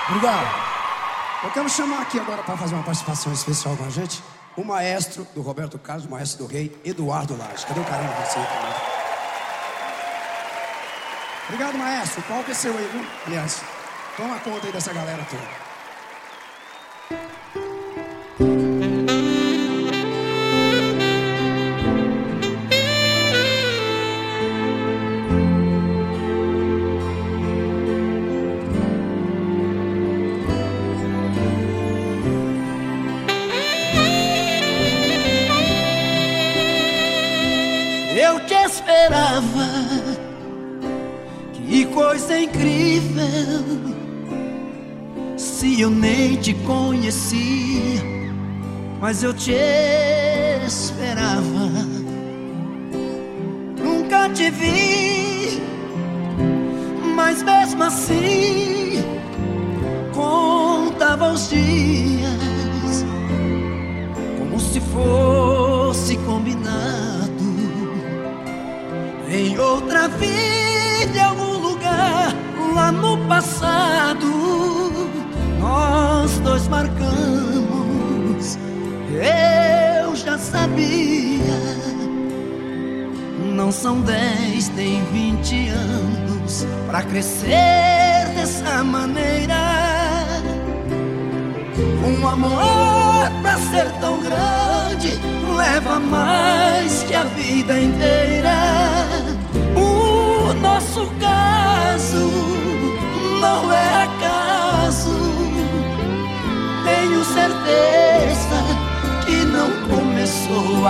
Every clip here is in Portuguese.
Obrigado. Eu quero chamar aqui agora para fazer uma participação especial com a gente o maestro do Roberto Carlos, o maestro do rei, Eduardo Lage. Cadê o carinho de você também? Obrigado, maestro. O palco é seu aí, viu? Aliás, toma conta aí dessa galera toda. Eu te esperava, que coisa incrível. Se eu nem te conhecia, mas eu te esperava. Nunca te vi, mas mesmo assim contava os dias como se fosse combinado. Em outra vida, em algum lugar lá no passado, nós dois marcamos. Eu já sabia. Não são 10 nem 20 anos pra crescer dessa maneira. Um amor pra ser tão grande leva mais que a vida inteira. O nosso caso não é acaso. Tenho certeza que não começou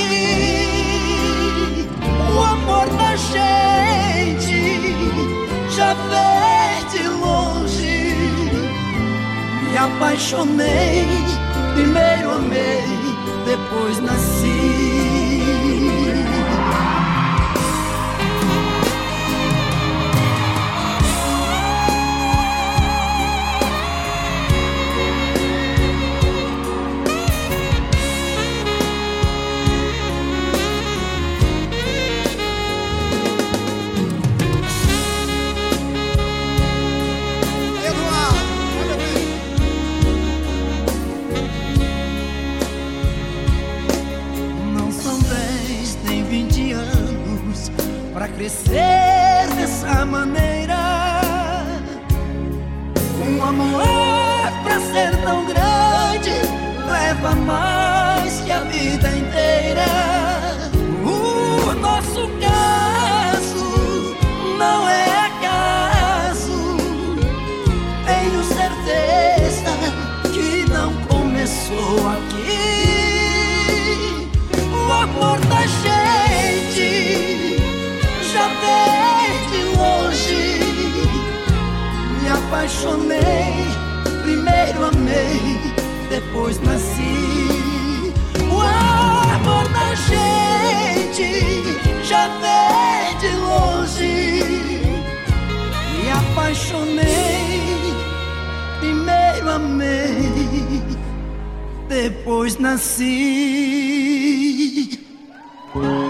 aqui. O amor da gente já veio de longe. Me apaixonei, primeiro amei, depois nasci. Pra crescer dessa maneira. Um amor pra ser tão grande leva mais que a vida inteira. O nosso caso não é acaso. Tenho certeza que não começou aqui. O amor da gente já veio de longe. Me apaixonei, primeiro amei, depois nasci. O amor da gente já veio de longe. Me apaixonei, primeiro amei, depois nasci.